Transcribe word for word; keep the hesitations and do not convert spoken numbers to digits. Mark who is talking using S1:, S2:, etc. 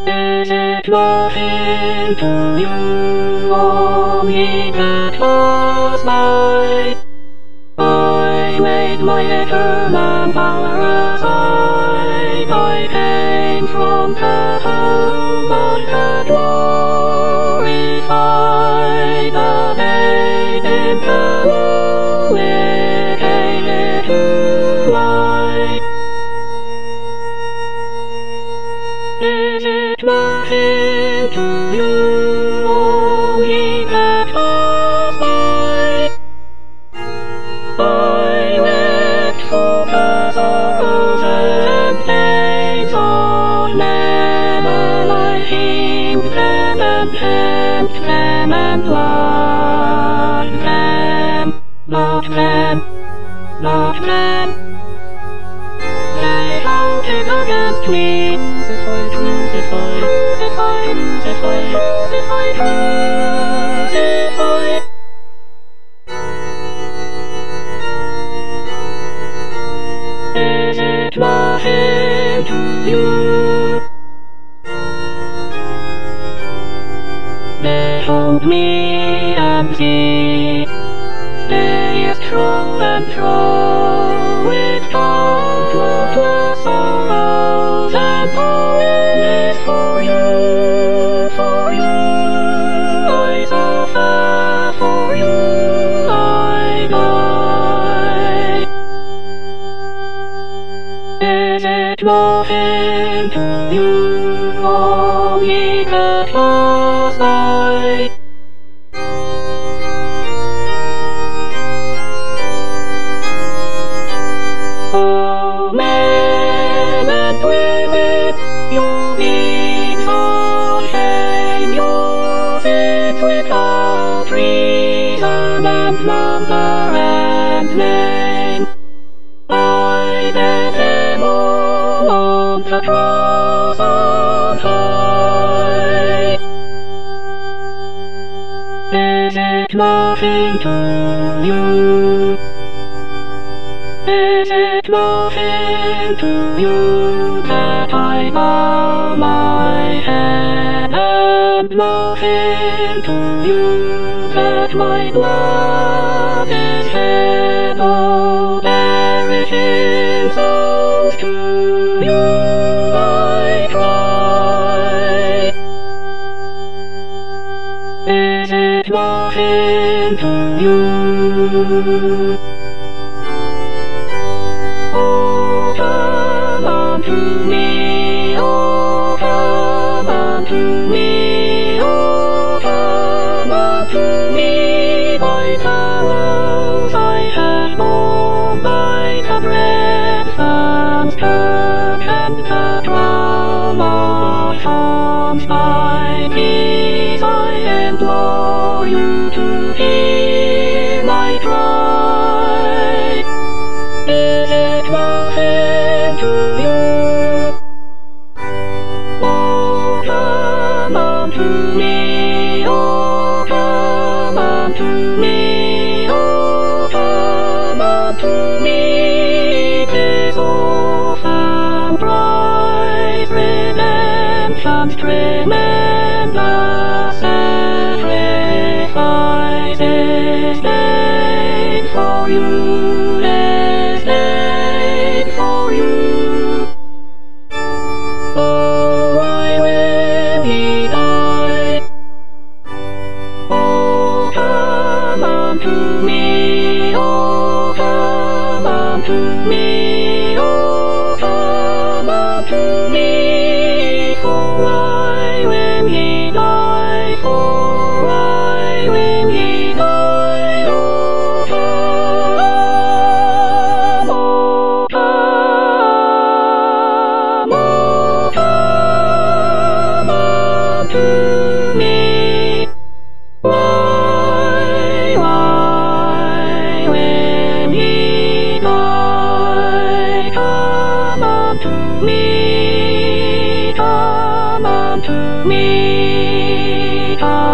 S1: Is it nothing to you, only that last night I made my eternal power aside? I came from the home of the glorified, the babe in the womb, it came to light. Is it nothing to you, only that last night I wept for the sorrows and pains of men, and I hymned them and thanked them and loved them, loved them, loved them. They shouted against me, crucify, crucify, crucify, crucify, crucify, crucify. Is it nothing to you? Behold me and see, they is true and true, with countless sorrows and poems for you, for you. I suffer for you, I die. Is it nothing to you, only that last night oh, men and women, you beings of shame, your sins without reason and number and name, I bear them all on the cross on high. Is it nothing to you? Is it nothing to you that I bow my head, and nothing to you that my blood is shed? Oh, perishing souls, to you I cry. Is it nothing to you? Oh, come unto me, oh, come unto me, oh, come unto me, by the woes I have borne, by the breadthrumbs, curb, and the drum of thorns, by these I implore you to hear my cry. Is it nothing to you? Oh, come unto me, oh, come unto me, oh, come unto me. 'Tis orphan price, redemption's tremendous sacrifice is laid for you. Oh, why will he die? Oh, come unto me, oh, come unto me, oh, come unto me. For why will he die? For why will he die? Oh, come, oh, come, oh, come unto me. Why, why will he die? Come unto me, come unto me, come